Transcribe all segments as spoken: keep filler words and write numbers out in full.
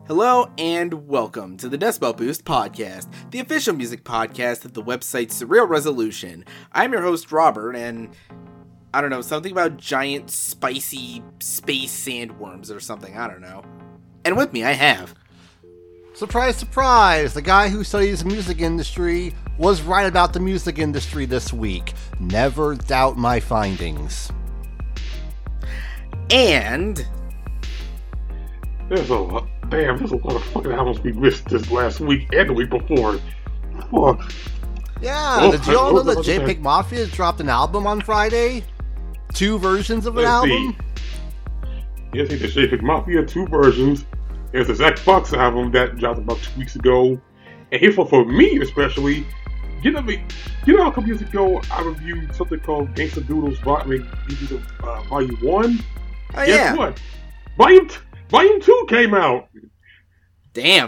Hello and welcome to the Decibel Boost podcast, the official music podcast of the website Surreal Resolution. I'm your host Robert, and I don't know, something about giant spicy space sandworms or something, I don't know. And with me I have... Surprise, surprise! The guy who studies the music industry was right about the music industry this week. Never doubt my findings. And... There's a lot, damn, there's a lot of fucking albums we missed this last week and the week before. Fuck. Yeah, Oh, did you all know that oh, JPEG Mafia dropped an album on Friday? Two versions of an Let's album? see. Yes, the JPEG Mafia, two versions. There's the Zach Fox album that dropped about two weeks ago. And here's one for me, especially. You know, you know, a couple years ago, I reviewed something called Gangsta Doodles Volume, uh, Volume one. Oh, Guess yeah. what? Volume t- Volume two came out. Damn.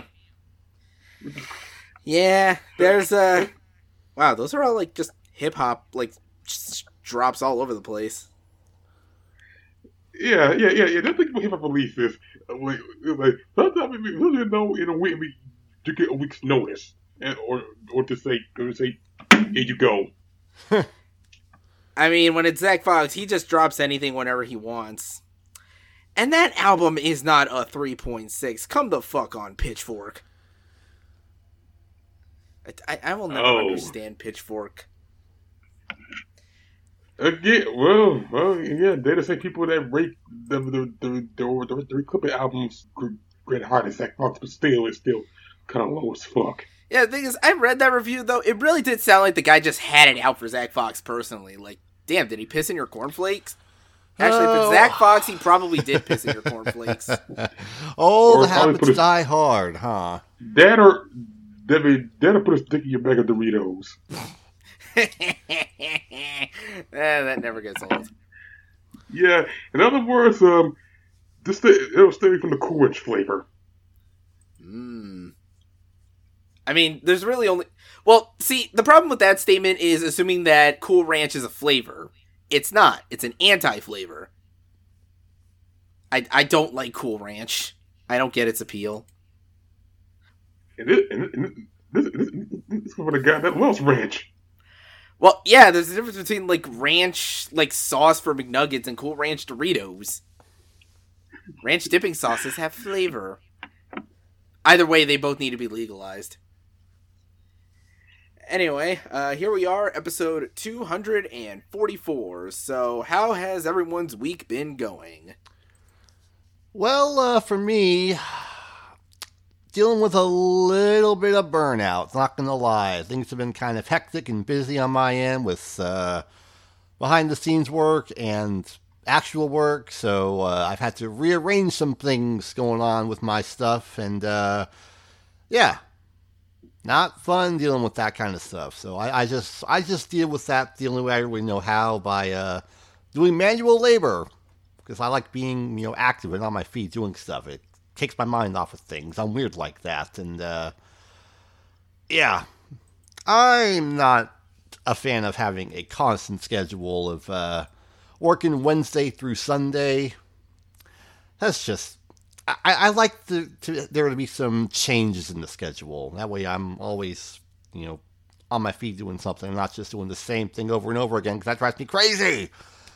Yeah, there's uh wow, those are all like just hip hop like just drops all over the place. Yeah, yeah, yeah, yeah. That's like what hip hop releases. Like, like sometimes we really know in a way we to get a week's notice, and, or or to say, or to say, here you go. I mean, when it's Zach Fox, he just drops anything whenever he wants. And that album is not a three point six. Come the fuck on, Pitchfork. I, I will never Oh. understand Pitchfork. Again, well, well, yeah. They're the same people that rate the the the the, the, the Clipper albums great hard as Zach Fox, but still, it's still kind of low as fuck. Yeah, the thing is, I read that review, though. It really did sound like the guy just had it out for Zach Fox personally. Like, damn, did he piss in your cornflakes? Actually, if it's Oh. Zach Fox, he probably did piss in your cornflakes. Oh, Or the probably habits put a- die hard, huh? That or that mean that'll put a stick in your bag of Doritos. eh, that never gets old. Yeah. In other words, um, this thing, it was stemming from the Cool Ranch flavor. Mm. I mean, there's really only... Well, see, the problem with that statement is assuming that Cool Ranch is a flavor. It's not. It's an anti-flavor. I, I don't like Cool Ranch. I don't get its appeal. And, it, and, it, and this, this, this is for the guy that loves ranch. Well, yeah, there's a difference between, like, ranch, like, sauce for McNuggets and Cool Ranch Doritos. Ranch dipping sauces have flavor. Either way, they both need to be legalized. Anyway, uh, here we are, episode two hundred forty-four. So, how has everyone's week been going? Well, uh, for me, dealing with a little bit of burnout, not gonna lie. Things have been kind of hectic and busy on my end with uh, behind-the-scenes work and actual work, so uh, I've had to rearrange some things going on with my stuff, and uh, yeah, not fun dealing with that kind of stuff. So I, I just I just deal with that the only way I really know how, by uh, doing manual labor, because I like being, you know, active and on my feet doing stuff. It takes my mind off of things. I'm weird like that, and uh, yeah, I'm not a fan of having a constant schedule of uh, working Wednesday through Sunday. That's just, I, I like to, to there to be some changes in the schedule. That way I'm always, you know, on my feet doing something, not just doing the same thing over and over again, because that drives me crazy.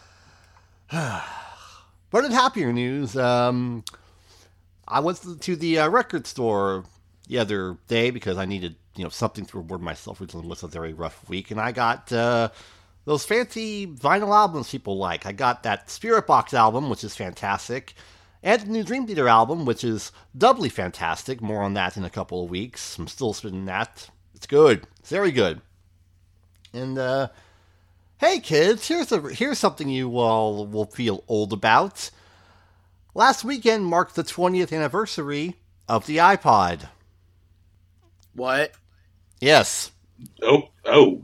But in happier news, um, I went to, to the uh, record store the other day because I needed, you know, something to reward myself, which was a very rough week, and I got uh, those fancy vinyl albums people like. I got that Spirit Box album, which is fantastic, and the new Dream Theater album, which is doubly fantastic. More on that in a couple of weeks. I'm still spinning that. It's good. It's very good. And, uh, hey kids, here's a, here's something you all will feel old about. Last weekend marked the twentieth anniversary of the iPod. What? Yes. Oh, oh.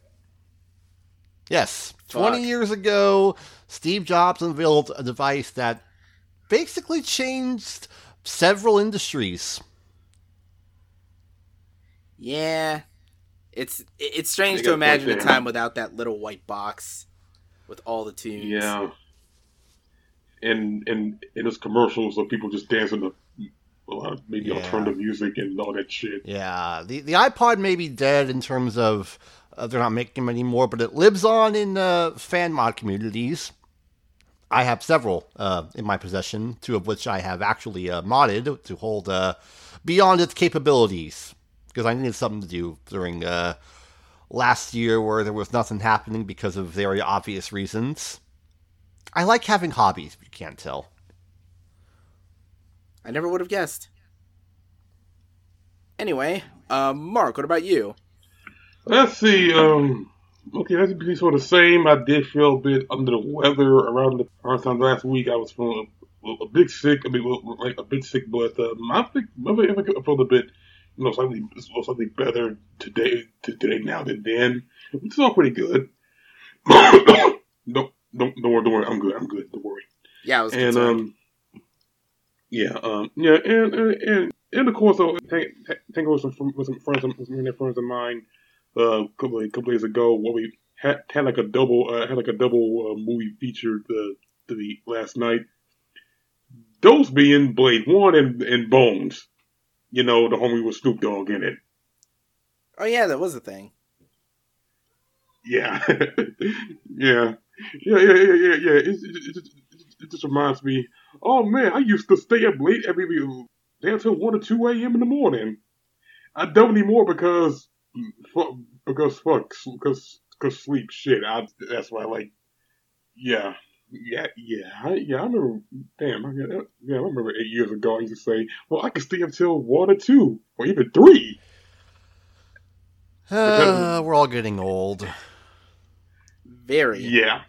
Yes. Fuck. twenty years ago, Steve Jobs unveiled a device that basically changed several industries. Yeah. It's it's strange They to got imagine a point time there. without that little white box with all the tunes. Yeah. And and and it's commercials of people just dancing to a lot of maybe Yeah. alternative music and all that shit. Yeah, the the iPod may be dead in terms of uh, they're not making them anymore, but it lives on in uh, fan mod communities. I have several uh, in my possession, two of which I have actually uh, modded to hold uh, beyond its capabilities, because I needed something to do during uh, last year where there was nothing happening because of very obvious reasons. I like having hobbies, if you can't tell. I never would have guessed. Anyway, uh, Mark, what about you? Let's see. Um, okay, that's be sort of the same. I did feel a bit under the weather around the around time last week. I was feeling a, a bit sick. I mean, like a bit sick, but um, I think I felt a bit, you know, slightly slightly better today today now than then. It's all pretty good. don't don't don't worry, don't worry. I'm good. I'm good. Don't worry. Yeah, I was and concerned. um, yeah, um, yeah, and and and, and of course, I think with some with some friends, with some friends of mine. Uh, a couple of, couple days ago, where we had, had like a double, uh, had like a double uh, movie featured uh, to the last night. Those being Blade One and, and Bones, you know, the homie with Snoop Dogg in it. Oh yeah, that was a thing. Yeah, yeah, yeah, yeah, yeah, yeah. yeah. It, it, it, it, it just reminds me. Oh man, I used to stay up late every day until one or two a m in the morning. I don't anymore because. Fuck, because fuck, because because sleep shit. I that's why like, yeah, yeah, yeah, I, yeah. I remember. Damn, I, yeah, I remember eight years ago. I used to say, "Well, I could stay up till one or two, or even three." Uh, we're all getting old. Very. Yeah.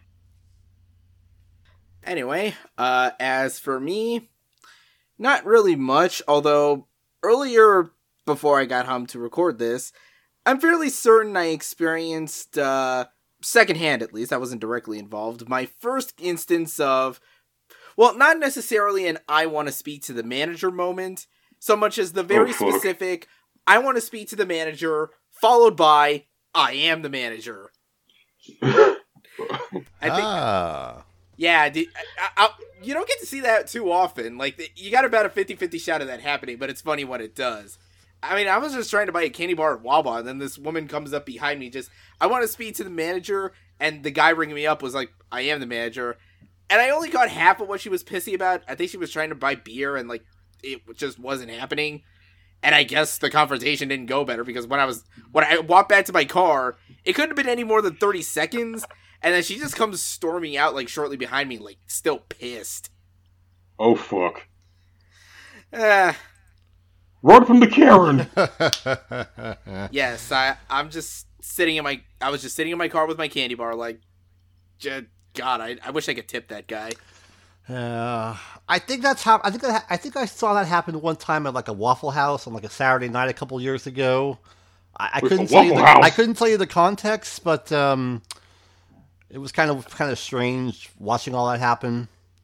Anyway, uh, as for me, not really much. Although earlier, before I got home to record this. I'm fairly certain I experienced, uh, secondhand at least, I wasn't directly involved, my first instance of, well, not necessarily an I want to speak to the manager moment, so much as the very oh, specific, I want to speak to the manager, followed by, I am the manager. I think, ah. Yeah, dude, I, I, you don't get to see that too often. Like, you got about a fifty-fifty shot of that happening, but it's funny when it does. I mean, I was just trying to buy a candy bar at Wawa, and then this woman comes up behind me, just, I want to speak to the manager, and the guy ringing me up was like, I am the manager. And I only got half of what she was pissy about. I think she was trying to buy beer, and, like, it just wasn't happening. And I guess the confrontation didn't go better, because when I was, when I walked back to my car, it couldn't have been any more than thirty seconds, and then she just comes storming out, like, shortly behind me, like, still pissed. Oh, fuck. Uh, Run from the Karen! yes, I, I'm just sitting in my, I was just sitting in my car with my candy bar, like, God, I, I wish I could tip that guy. Uh, I think that's how, I think that, I think I saw that happen one time at, like, a Waffle House on, like, a Saturday night a couple years ago. I, I couldn't tell you the, I couldn't tell you the context, but, um... it was kind of kind of strange watching all that happen.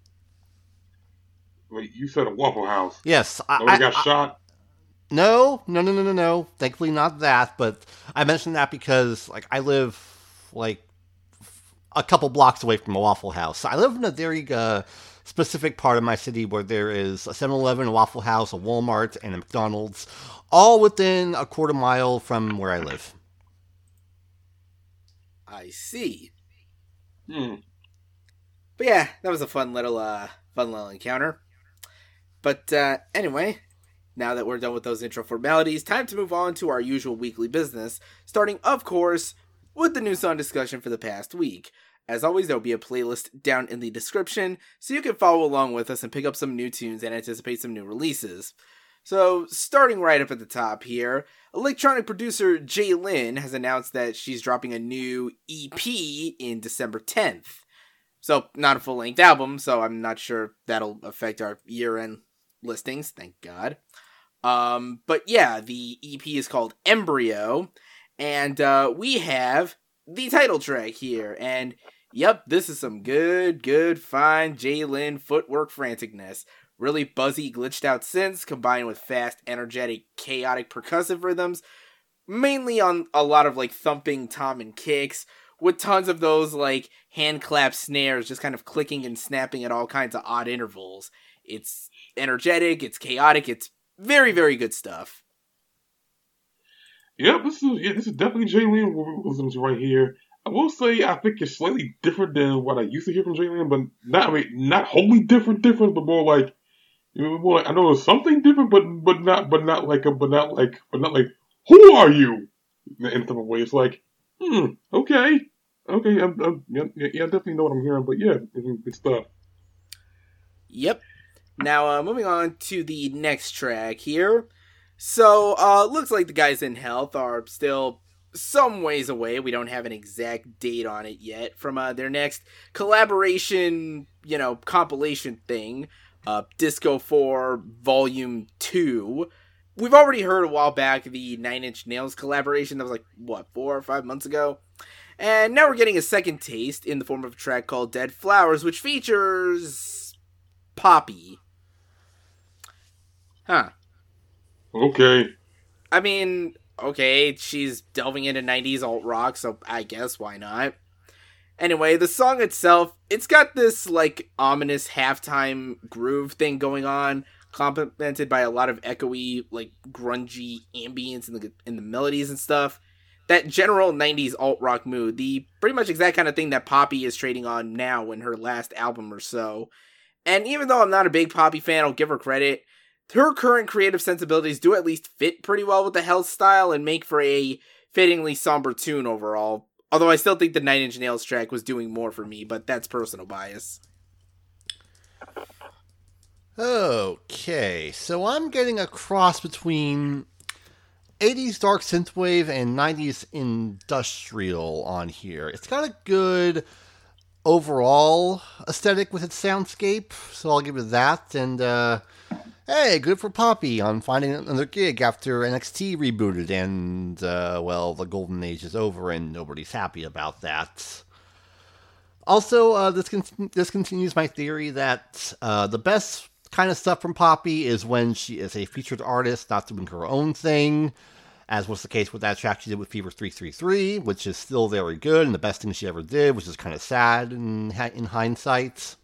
Wait, you said a Waffle House? Yes. Nobody I, got I, shot? No, no, no, no, no, no. Thankfully not that, but I mentioned that because like I live like a couple blocks away from a Waffle House. I live in a very uh, specific part of my city where there is a seven eleven, a Waffle House, a Walmart, and a McDonald's, all within a quarter mile from where I live. I see. Hmm. But yeah, that was a fun little, uh, fun little encounter. But, uh, anyway, now that we're done with those intro formalities, time to move on to our usual weekly business, starting, of course, with the new song discussion for the past week. As always, there'll be a playlist down in the description, so you can follow along with us and pick up some new tunes and anticipate some new releases. So, starting right up at the top here, electronic producer Jay Lynn has announced that she's dropping a new E P in December tenth. So, not a full-length album, so I'm not sure that'll affect our year-end listings, thank God. Um, but yeah, the E P is called Embryo, and uh, we have the title track here, and yep, this is some good, good, fine Jay Lynn footwork franticness. Really buzzy, glitched out synths combined with fast, energetic, chaotic percussive rhythms, mainly on a lot of like thumping tom and kicks, with tons of those like hand clap snares just kind of clicking and snapping at all kinds of odd intervals. It's energetic, it's chaotic, it's very, very good stuff. Yeah, this is yeah, this is definitely Jay Lin we're listening to right here. I will say I think it's slightly different than what I used to hear from Jay Lin, but not I mean not wholly different, different, but more like you know, more like I know there's something different, but but not but not like a but not like but not like who are you in some way. It's like hmm okay okay I'm, I'm, yeah, yeah I definitely know what I'm hearing, but yeah, good stuff. Yep. Now uh, moving on to the next track here. So, uh, looks like the guys in Health are still some ways away. We don't have an exact date on it yet from uh, their next collaboration, you know, compilation thing, uh, Disco four Volume two. We've already heard a while back the Nine Inch Nails collaboration that was like, what, four or five months ago? And now we're getting a second taste in the form of a track called Dead Flowers, which features Poppy. Huh. Okay. I mean, okay, she's delving into nineties alt-rock, so I guess why not? Anyway, the song itself, it's got this, like, ominous halftime groove thing going on, complemented by a lot of echoey, like, grungy ambience in the in the melodies and stuff. That general nineties alt-rock mood, the pretty much exact kind of thing that Poppy is trading on now in her last album or so. And even though I'm not a big Poppy fan, I'll give her credit. Her current creative sensibilities do at least fit pretty well with the Health style and make for a fittingly somber tune overall. Although I still think the Nine Inch Nails track was doing more for me, but that's personal bias. Okay, so I'm getting a cross between eighties dark synthwave and nineties industrial on here. It's got a good overall aesthetic with its soundscape, so I'll give it that. And, uh... hey, good for Poppy on finding another gig after N X T rebooted and, uh, well, the golden age is over and nobody's happy about that. Also, uh, this con- this continues my theory that uh, the best kind of stuff from Poppy is when she is a featured artist, not doing her own thing, as was the case with that track she did with Fever three three three, which is still very good and the best thing she ever did, which is kind of sad in, in hindsight.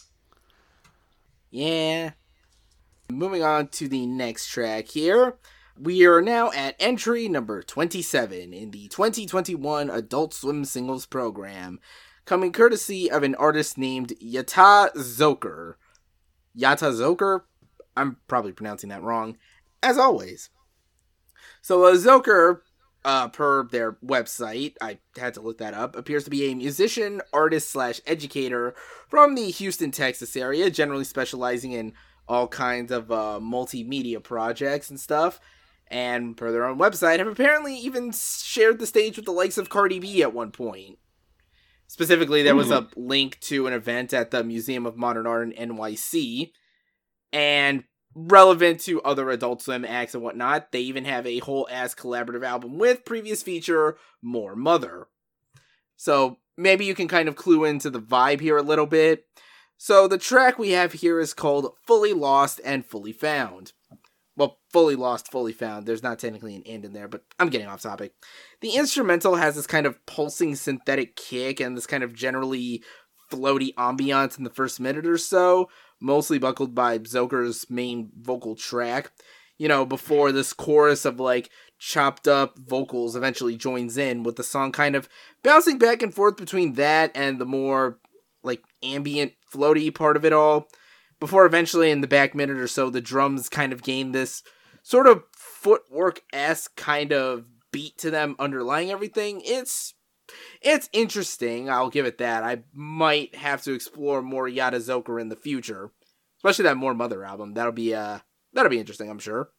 Yeah. Moving on to the next track here. We are now at entry number twenty-seven in the twenty twenty-one Adult Swim Singles Program, coming courtesy of an artist named Yata Zoker. Yata Zoker? I'm probably pronouncing that wrong, as always. So uh, Zoker, uh, per their website, I had to look that up, appears to be a musician, artist slash educator from the Houston, Texas area, generally specializing in all kinds of uh, multimedia projects and stuff, and per their own website, have apparently even shared the stage with the likes of Cardi B at one point. Specifically, there was a link to an event at the Museum of Modern Art in N Y C, and relevant to other Adult Swim acts and whatnot, they even have a whole-ass collaborative album with previous feature, More Mother. So, maybe you can kind of clue into the vibe here a little bit. So the track we have here is called Fully Lost and Fully Found. Well, Fully Lost, Fully Found. There's not technically an and in there, but I'm getting off topic. The instrumental has this kind of pulsing synthetic kick and this kind of generally floaty ambiance in the first minute or so, mostly buckled by Zoker's main vocal track. You know, before this chorus of like chopped up vocals eventually joins in, with the song kind of bouncing back and forth between that and the more like ambient floaty part of it all, before eventually in the back minute or so the drums kind of gain this sort of footwork-esque kind of beat to them underlying everything. It's it's interesting, I'll give it that. I might have to explore more Yata Zoker in the future, especially that More Mother album. That'll be uh that'll be interesting, I'm sure.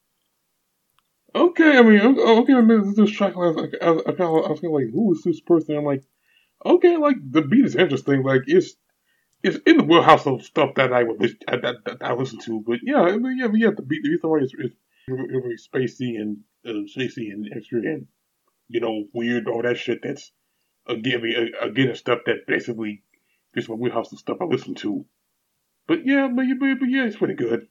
Okay, I mean, okay, I mean, this track, I, I, I, I, I was like, who is this person? I'm like, okay, like, the beat is interesting, like, it's it's in the wheelhouse of stuff that I would listen, that, that, that I listen to, but yeah, I mean, yeah, yeah, the beat, the beat is, is very spacey and uh, spacey and extra and, you know, weird, all that shit that's, again, again, stuff that basically is my wheelhouse of stuff I listen to. But yeah, but, but, but yeah, it's pretty good.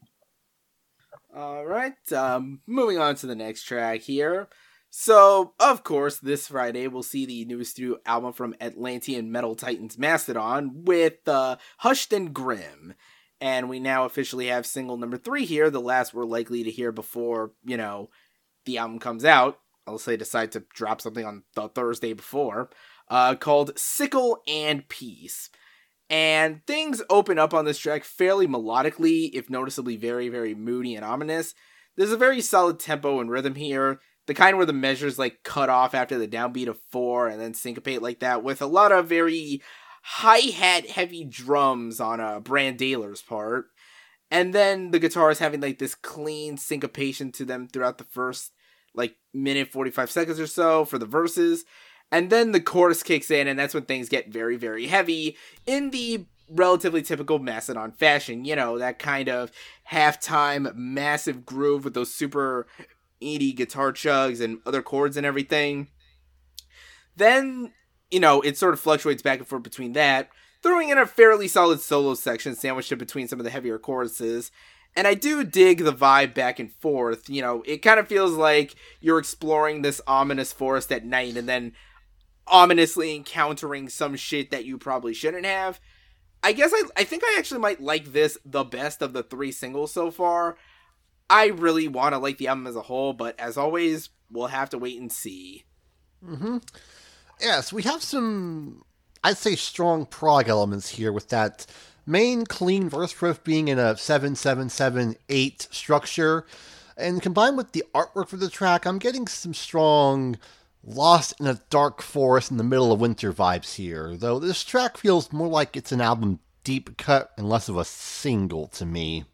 Alright, um, moving on to the next track here. So, of course, this Friday we'll see the newest studio album from Atlantean Metal Titans Mastodon with uh, Hushed and Grim. And we now officially have single number three here, the last we're likely to hear before, you know, the album comes out. I'll say decide to drop something on the Thursday before, uh, called Sickle and Peace. And things open up on this track fairly melodically, if noticeably very, very moody and ominous. There's a very solid tempo and rhythm here, the kind where the measures like cut off after the downbeat of four and then syncopate like that, with a lot of very hi-hat heavy drums on uh, Brandailer's part. And then the guitars having like this clean syncopation to them throughout the first like minute forty-five seconds or so for the verses. And then the chorus kicks in, and that's when things get very, very heavy in the relatively typical Mastodon fashion. You know, that kind of halftime massive groove with those super meaty guitar chugs and other chords and everything. Then, you know, it sort of fluctuates back and forth between that, throwing in a fairly solid solo section sandwiched in between some of the heavier choruses. And I do dig the vibe back and forth. You know, it kind of feels like you're exploring this ominous forest at night and then ominously encountering some shit that you probably shouldn't have. I guess I, I think I actually might like this the best of the three singles so far. I really want to like the album as a whole, but as always, we'll have to wait and see. Mm-hmm. Yes, we have some, I'd say, strong prog elements here with that main clean verse riff being in a seven seven seven eight structure. And combined with the artwork for the track, I'm getting some strong Lost in a Dark Forest in the Middle of Winter vibes here, though this track feels more like it's an album deep cut and less of a single to me.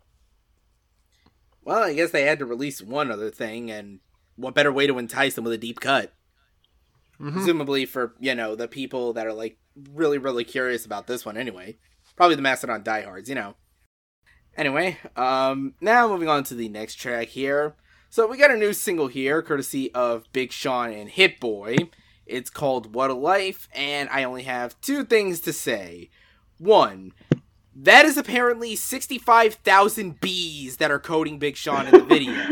Well, I guess they had to release one other thing, and what better way to entice them with a deep cut? Mm-hmm. Presumably for, you know, the people that are, like, really, really curious about this one anyway. Probably the Mastodon diehards, you know. Anyway, um, now moving on to the next track here. So we got a new single here, courtesy of Big Sean and Hit Boy. It's called What a Life, and I only have two things to say. One, that is apparently sixty-five thousand bees that are coding Big Sean in the video.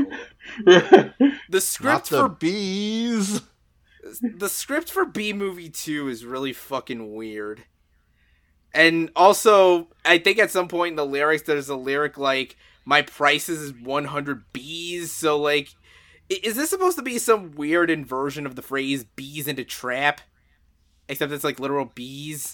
The script Not the for bees. The script for Bee Movie two is really fucking weird. And also, I think at some point in the lyrics, there's a lyric like, my price is one hundred bees, so like, is this supposed to be some weird inversion of the phrase bees into trap? Except it's like literal bees?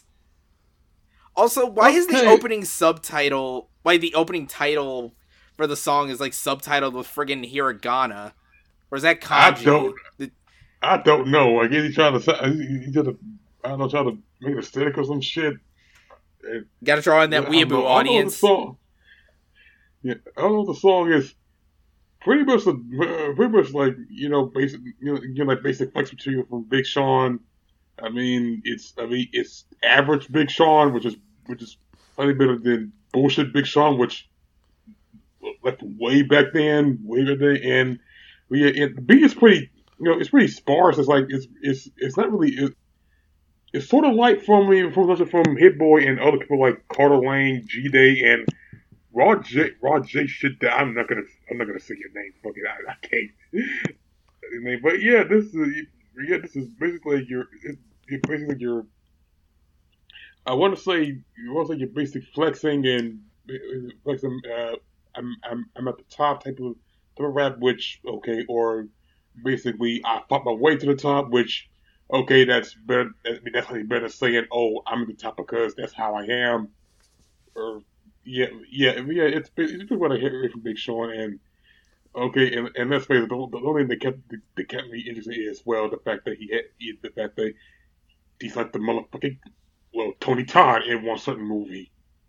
Also, why okay. is the opening subtitle, why the opening title for the song is like subtitled with friggin' hiragana? Or is that kanji? I don't, the, I don't know. I guess he's trying to, he just, I don't know, trying to make it aesthetic or some shit. Gotta draw in that weeaboo audience. Yeah, I don't know what the song is. Pretty much, uh, pretty much like you know, basic, you know, you know, like basic flex material from Big Sean. I mean, it's, I mean, it's average Big Sean, which is, which is slightly better than bullshit Big Sean, which like way back then, way back then, and yeah, and the beat is pretty, you know, it's pretty sparse. It's like it's, it's, it's not really. It, it's sort of like from from from Hit Boy and other people like Carter Lane, G Day, and Raw J, Raw J shit. That I'm not gonna, I'm not gonna say your name. Fuck it, I, I can't. I mean, but yeah, this is, yeah, this is basically your, it's, it's basically your. I want to say, you want to say your basic flexing and flexing. Uh, I'm, I'm, I'm at the top type of, type of rap, which okay, or basically I fought my way to the top, which okay, that's better. I mean, that's better than saying, oh, I'm at the top because that's how I am, or. Yeah, yeah, yeah. It's it's been what I hear from Big Sean, and okay, and, and let's face it, the, the only thing that kept that kept me interested is well the fact that he had he, the fact that he's like the motherfucking well Tony Todd in one certain movie.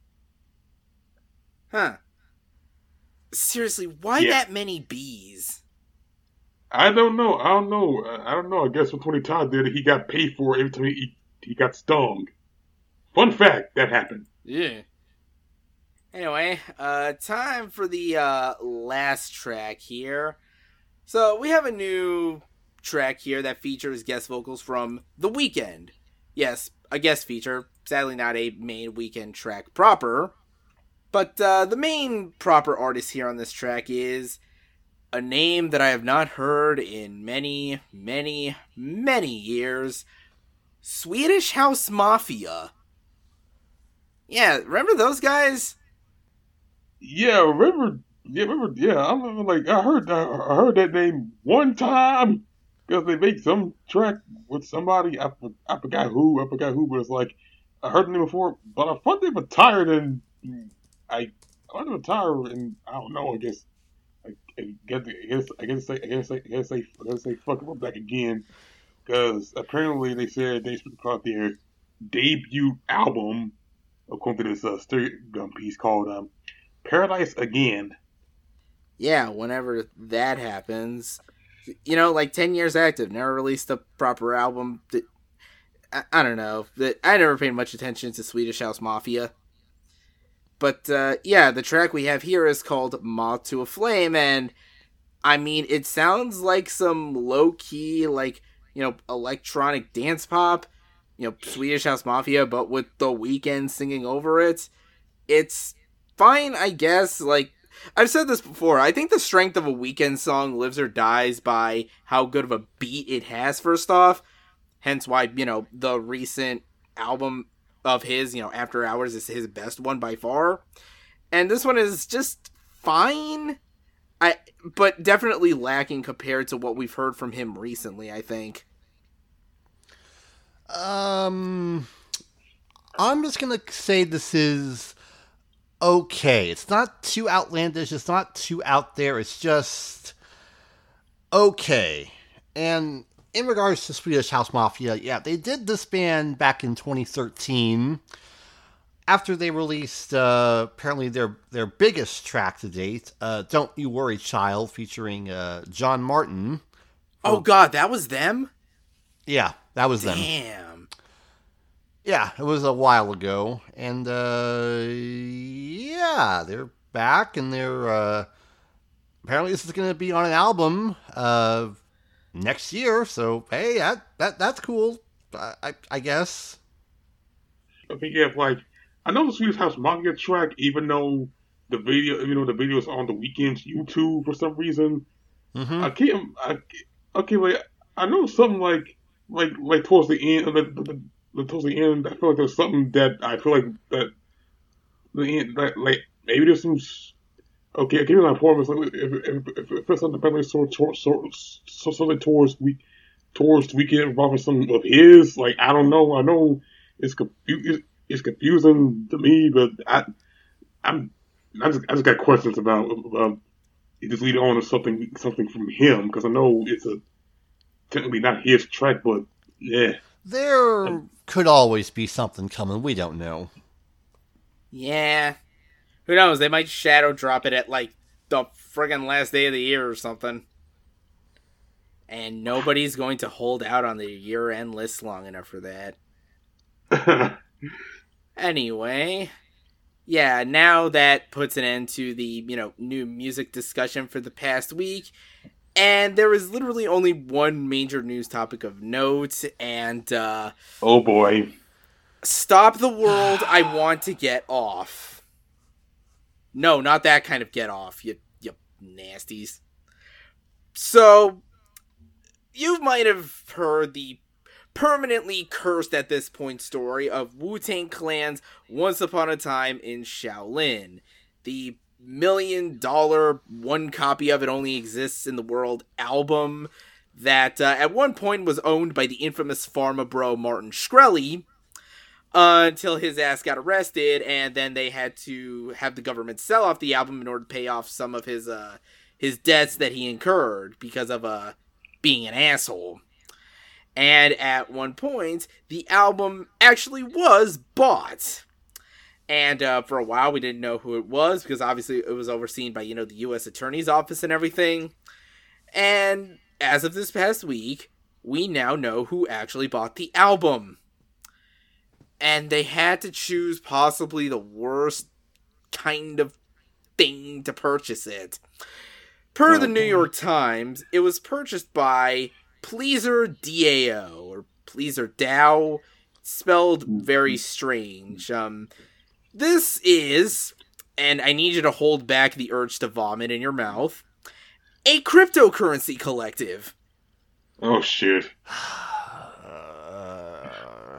Huh? Seriously, why yeah. that many bees? I don't know. I don't know. I don't know. I guess what Tony Todd did, he got paid for every time he he got stung. Fun fact, that happened. Yeah. Anyway, uh, time for the uh, last track here. So we have a new track here that features guest vocals from The Weeknd. Yes, a guest feature. Sadly not a main Weeknd track proper. But uh, the main proper artist here on this track is a name that I have not heard in many, many, many years. Swedish House Mafia. Yeah, remember those guys? Yeah, remember? Yeah, remember? Yeah, I remember. Like I heard, I heard that name one time because they made some track with somebody. I, for- I forgot who. I forgot who, but it's like I heard the name before. But I thought they retired, and I, I thought they retired, and I don't know. I guess. I, I guess. I guess. I guess. Say, I guess. Say, I guess. Say, I guess. Say, fuck them back again because apparently they said they supposed to call their debut album according to this uh, stereo gun piece called um, Paradise Again. Yeah, whenever that happens, you know, like ten years active, never released a proper album. I, I don't know. I never paid much attention to Swedish House Mafia. But, uh, yeah, the track we have here is called Moth to a Flame, and, I mean, it sounds like some low-key, like, you know, electronic dance pop, you know, Swedish House Mafia, but with The Weeknd singing over it. It's fine, I guess. Like, I've said this before, I think the strength of a Weeknd song lives or dies by how good of a beat it has, first off. Hence why, you know, the recent album of his, you know, After Hours is his best one by far. And this one is just fine. I but definitely lacking compared to what we've heard from him recently, I think. Um I'm just going to say this is okay. It's not too outlandish, it's not too out there. It's just okay. And in regards to Swedish House Mafia, yeah, they did disband back in twenty thirteen after they released uh, apparently their their biggest track to date, uh, "Don't You Worry, Child," featuring uh, John Martin. Oh God, that was them? Yeah, that was them. Damn. Yeah, it was a while ago, and uh, yeah, they're back, and they're uh, apparently this is going to be on an album. Uh, Next year, so hey, that, that that's cool, I, I I guess. I think yeah, like I know the Swedish House Mafia track, even though the video, you know, the video is on the Weeknd's YouTube for some reason. Mm-hmm. I can't. I, okay, like I know something like like like towards the end, the, the, the, towards the end, I feel like there's something that I feel like that the end, that, like maybe there's some. Okay, I give you my point. If, if, if, if it's something like sort sort sort something towards we towards Weeknd involving some of his, like I don't know. I know it's confu- it's confusing to me, but I I'm I just I just got questions about about it just lead on to something something from him because I know it's a technically not his track, but yeah, There um, could always be something coming. We don't know. Yeah. Who knows? They might shadow drop it at, like, the friggin' last day of the year or something. And nobody's going to hold out on the year-end list long enough for that. Anyway, yeah, now that puts an end to the, you know, new music discussion for the past week. And there is literally only one major news topic of note, and, uh... oh boy. Stop the world, I want to get off. No, not that kind of get off, you, you nasties. So, you might have heard the permanently cursed at this point story of Wu-Tang Clan's Once Upon a Time in Shaolin. The million dollar, one copy of it only exists in the world album that uh, at one point was owned by the infamous pharma bro Martin Shkreli, Uh, until his ass got arrested, and then they had to have the government sell off the album in order to pay off some of his uh his debts that he incurred because of uh being an asshole. And at one point, the album actually was bought. And uh, for a while, we didn't know who it was because obviously it was overseen by, you know, the U S Attorney's Office and everything. And as of this past week, we now know who actually bought the album. And they had to choose possibly the worst kind of thing to purchase it. Per the New York Times, it was purchased by Pleaser D A O, or Pleaser Dow, spelled very strange. Um, this is, and I need you to hold back the urge to vomit in your mouth, a cryptocurrency collective. Oh shit.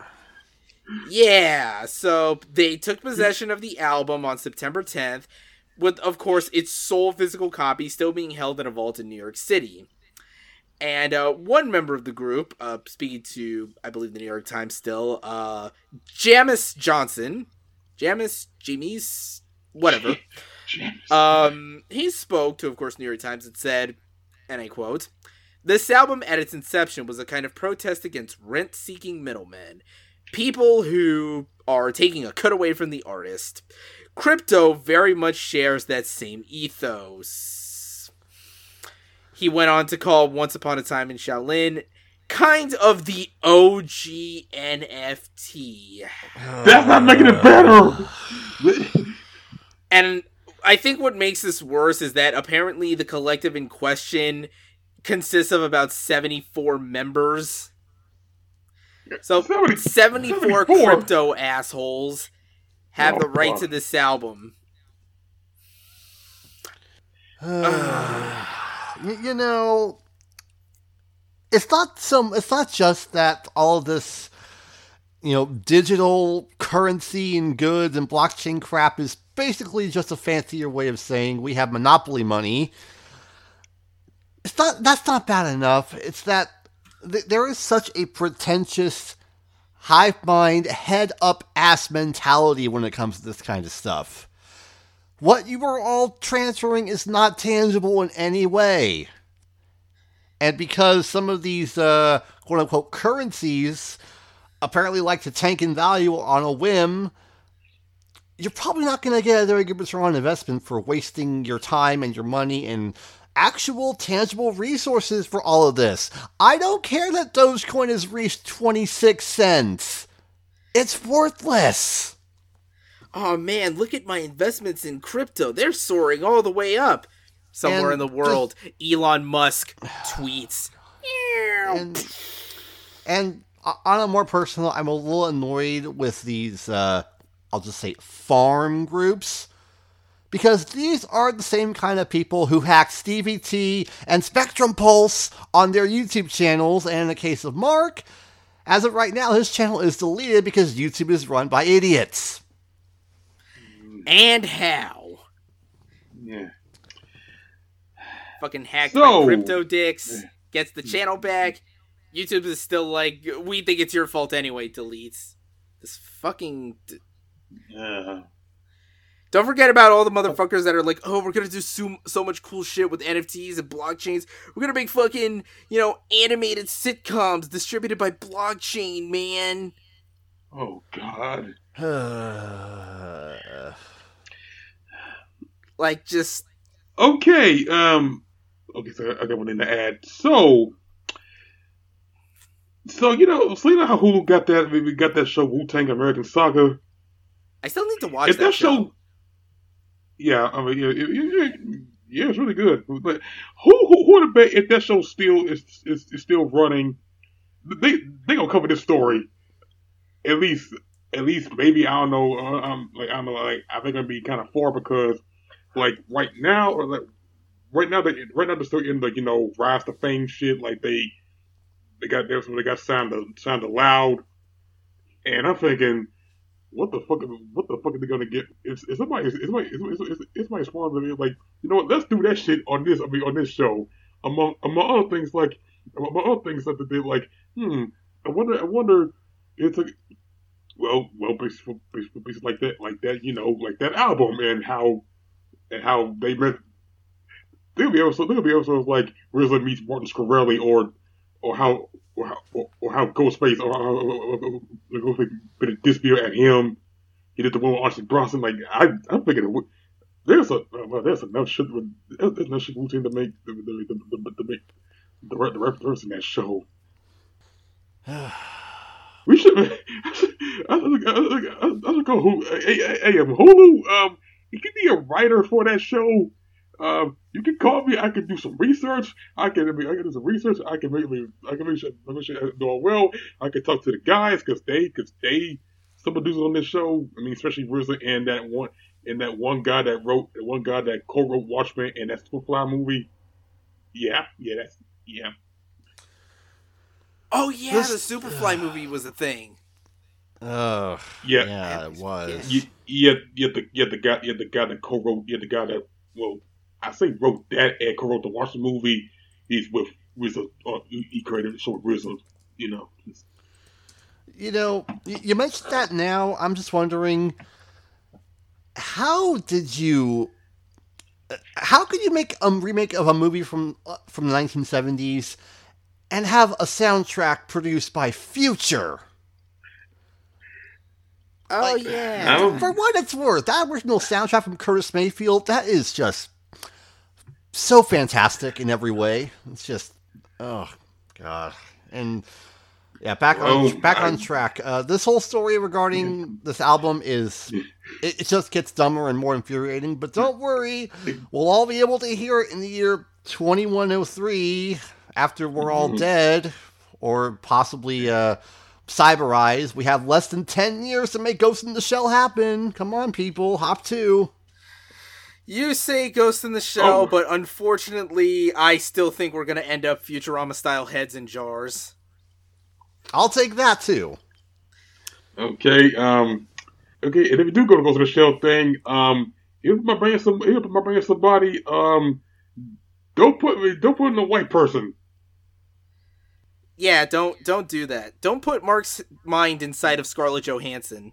Yeah, so they took possession of the album on September tenth, with, of course, its sole physical copy still being held in a vault in New York City. And uh, one member of the group, uh, speaking to, I believe, the New York Times still, uh, Jamis Johnson, Jamis, Jamis, whatever, um, he spoke to, of course, New York Times and said, and I quote, "This album at its inception was a kind of protest against rent-seeking middlemen, people who are taking a cut away from the artist. Crypto very much shares that same ethos." He went on to call Once Upon a Time in Shaolin kind of the O G N F T. That's not making it better! And I think what makes this worse is that apparently the collective in question consists of about seventy-four members. So seventy, seventy-four, seventy-four crypto assholes have oh, the right fuck. to this album. You, you know, it's not some. It's not just that all of this, you know, digital currency and goods and blockchain crap is basically just a fancier way of saying we have monopoly money. It's not. That's not bad enough. It's that th- there is such a pretentious, hive mind, head up ass mentality when it comes to this kind of stuff. What you are all transferring is not tangible in any way. And because some of these uh, quote-unquote currencies apparently like to tank in value on a whim, you're probably not going to get a very good return on investment for wasting your time and your money and actual tangible resources for all of this. I don't care that Dogecoin has reached twenty-six cents. It's worthless. Oh man, look at my investments in crypto. They're soaring all the way up. Somewhere And in the world, just, Elon Musk tweets. And, and on a more personal, I'm a little annoyed with these, uh, I'll just say, farm groups. Because these are the same kind of people who hack Stevie T and Spectrum Pulse on their YouTube channels. And in the case of Mark, as of right now, his channel is deleted because YouTube is run by idiots. And how? Yeah. Fucking hacked So, by crypto dicks, gets the channel back. YouTube is still like, we think it's your fault anyway, deletes. This fucking... D- uh, Don't forget about all the motherfuckers that are like, oh, we're gonna do so, so much cool shit with N F Ts and blockchains. We're gonna make fucking, you know, animated sitcoms distributed by blockchain, man. oh, God. Like, just... Okay, um... Okay, so I got one thing to add. So... So, you know, so you know how Hulu got that, we got that show, Wu-Tang American Saga? I still need to watch If that, that show. show... Yeah, I mean, yeah, it, it, yeah, it's really good. But who, who, who would bet if that show still is, is, is still running? They they gonna cover this story. At least, at least, maybe I don't know. Uh, um, like I don't know. Like I think it'll be kind of far because, like right now, or like right now, they right now they're still in the you know rise to fame shit. Like they they got their they got signed to signed to Loud, and I'm thinking. What the fuck? What the fuck are they gonna get? Is, is somebody? Is, is somebody? Is, is, is, is somebody sponsoring like? You know what? Let's do that shit on this. I mean, on this show. Among among other things, like among other things that they like. Hmm. I wonder. I wonder. It's a well, well, basically, basically, basically like that, like that. You know, like that album and how and how they met. There'll be episodes. There'll be episodes like R Z A meets Martin Scorsese, or or how. Or how, or, or how Ghostface, or how Ghostface been a dispute at him. He did the one with Archie Bronson. Like I, I'm thinking, there's a well, there's enough shit. With, there's enough shit routine to make the the the, the, the, make the, the reference in that show. We should. I should, I should, I should go Hulu. Hey, hey, hey, um, Hulu. Um, you can be a writer for that show. Um, you can call me. I can do some research. I can. I, mean, I can do some research. I can make. I can make sure. Make sure I'm doing well. I can talk to the guys because they, because they, some producers on this show. I mean, especially R Z A and that one, and that one guy that wrote, the one guy that co-wrote Watchmen and that Superfly movie. Yeah, yeah, that's yeah. Oh yeah, This, the Superfly movie was a thing. Ugh. Yeah, yeah, it was. you, you, had, you, had the, you had the guy, you had the guy that co-wrote, you had the guy that, well, I say wrote that and co-wrote the Watch the movie. He's with R Z A. Uh, he created the show with R Z A. You know. You know, you mentioned that now. I'm just wondering, how did you? How could you make a remake of a movie from uh, from the nineteen seventies and have a soundtrack produced by Future? Oh, like, yeah. For what it's worth, that original soundtrack from Curtis Mayfield, that is just so fantastic in every way. It's just, oh, God. And, yeah, back well, on back I, on track. Uh, this whole story regarding this album is, it, it just gets dumber and more infuriating. But don't worry, we'll all be able to hear it in the year twenty-one oh three after we're all dead, or possibly, uh, Cyberize. We have less than ten years to make Ghost in the Shell happen. Come on, people. Hop to. You say Ghost in the Shell, oh. but unfortunately, I still think we're going to end up Futurama-style heads in jars. I'll take that, too. Okay, um... Okay, and if you do go to Ghost in the Shell thing, um... If my bringing some, if my bringing somebody, um... Don't put me, don't put in a white person. Yeah, don't don't do that. Don't put Mark's mind inside of Scarlett Johansson.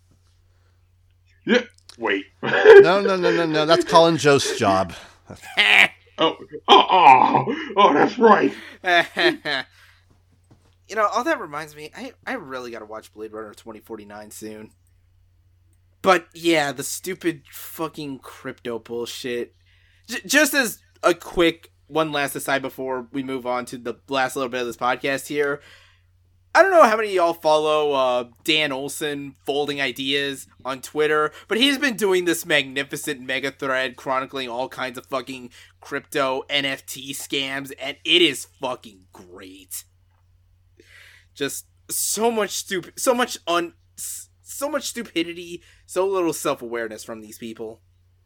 Yeah, wait. no, no, no, no, no. That's Colin Jost's job. oh, oh, oh, oh, that's right. You know, all that reminds me, I, I really gotta watch Blade Runner twenty forty-nine soon. But yeah, the stupid fucking crypto bullshit. J- just as a quick one last aside before we move on to the last little bit of this podcast here. I don't know how many of y'all follow uh, Dan Olson Folding Ideas on Twitter, but he's been doing this magnificent mega thread chronicling all kinds of fucking crypto N F T scams, and it is fucking great. Just so much stupid, so much un, so much stupidity, so little self-awareness from these people.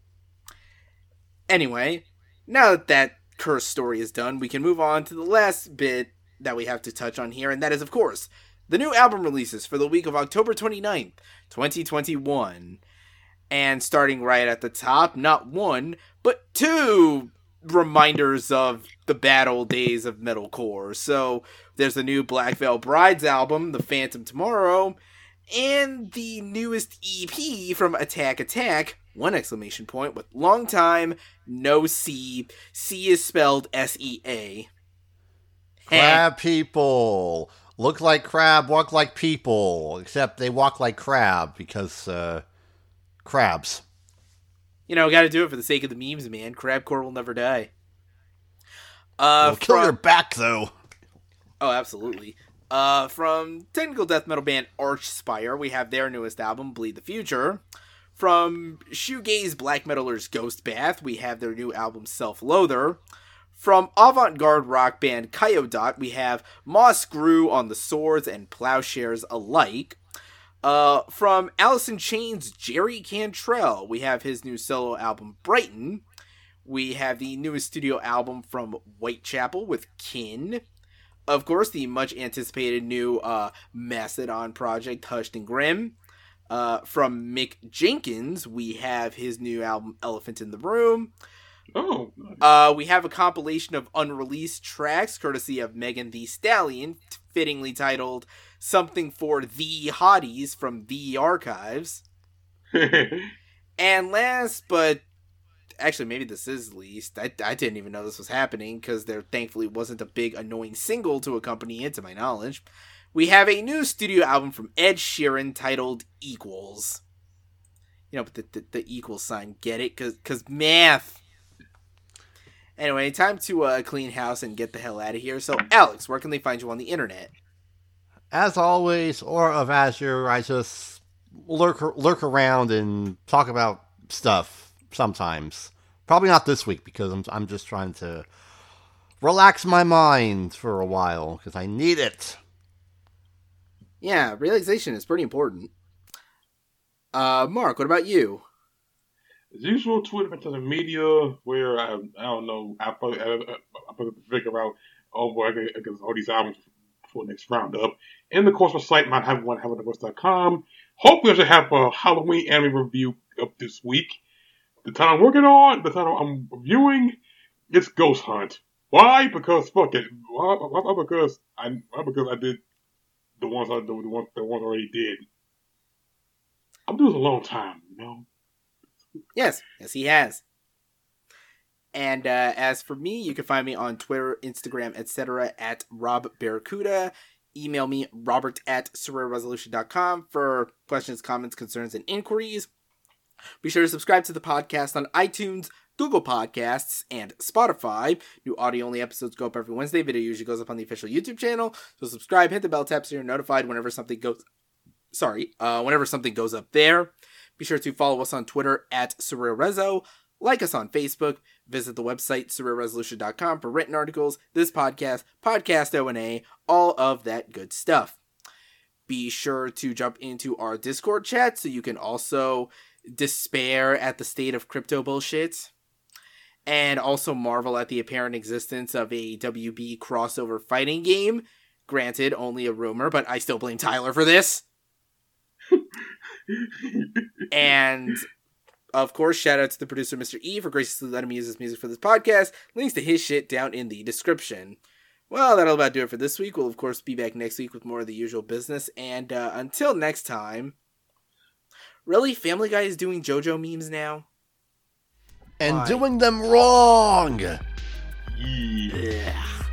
Anyway, now that that cursed story is done, we can move on to the last bit that we have to touch on here, and that is, of course, the new album releases for the week of October twenty-ninth, twenty twenty-one. And starting right at the top, not one, but two reminders of the bad old days of metalcore. So, there's the new Black Veil Brides album, The Phantom Tomorrow, and the newest E P from Attack Attack, one exclamation point, with long time, no C. C is spelled S E A. Crab people. Look like crab, walk like people. Except they walk like crab because, uh, crabs. You know, gotta do it for the sake of the memes, man. Crabcore will never die. Uh, It'll kill from... your back, though. Oh, absolutely. Uh, from technical death metal band Archspire, we have their newest album, Bleed the Future. From shoegaze black metalers Ghost Bath, we have their new album, Self-Loather. From avant-garde rock band Kyodot, we have Moss Grew on the Swords and Plowshares Alike. Uh, from Alice in Chains' Jerry Cantrell, we have his new solo album, Brighton. We have the newest studio album from Whitechapel with Kin. Of course, the much-anticipated new uh, Mastodon project, Hushed and Grim. Uh, from Mick Jenkins, we have his new album, Elephant in the Room. Oh. Uh, we have a compilation of unreleased tracks, courtesy of Megan Thee Stallion, fittingly titled Something for the Hotties from The Archives. And last, but actually maybe this is least, I, I didn't even know this was happening, because there thankfully wasn't a big annoying single to accompany it, to my knowledge. We have a new studio album from Ed Sheeran titled Equals. You know, but the, the, the equal sign, get it? Because cause math. Anyway, time to uh, clean house and get the hell out of here. So, Alex, where can they find you on the internet? As always, Aura of Azure, I just lurk lurk around and talk about stuff sometimes. Probably not this week, because I'm I'm just trying to relax my mind for a while, because I need it. Yeah, relaxation is pretty important. Uh, Mark, what about you? As usual, Twitter into the media, where I, I don't know, I probably I, I, I figure out, oh boy, I guess all these albums for the next roundup. And of course, our site might have one, have dot com. Hopefully, I should have a Halloween anime review up this week. The title I'm working on, the title I'm reviewing, it's Ghost Hunt. Why? Because fuck it. Why? Why? Because I. Why? Because I did the ones I the ones the ones I already did. I'm doing this a long time, you know. Yes, yes, he has. And uh, as for me, you can find me on Twitter, Instagram, et cetera at Rob Barracuda. Email me, robert at surreal resolution dot com for questions, comments, concerns, and inquiries. Be sure to subscribe to the podcast on iTunes, Google Podcasts, and Spotify. New audio-only episodes go up every Wednesday. Video usually goes up on the official YouTube channel. So subscribe, hit the bell tap so you're notified whenever something goes... Sorry, uh, whenever something goes up there. Be sure to follow us on Twitter at SurrealRezo. Like us on Facebook. Visit the website surreal resolution dot com for written articles, this podcast, podcast O and A, all of that good stuff. Be sure to jump into our Discord chat so you can also despair at the state of crypto bullshit. And also marvel at the apparent existence of a W B crossover fighting game. Granted, only a rumor, but I still blame Tyler for this. And... of course, shout out to the producer, Mister E, for graciously letting me use his music for this podcast. Links to his shit down in the description. Well, that'll about do it for this week. We'll, of course, be back next week with more of the usual business. And uh, until next time, really, Family Guy is doing JoJo memes now? And Why? doing them wrong! Yeah. Yeah.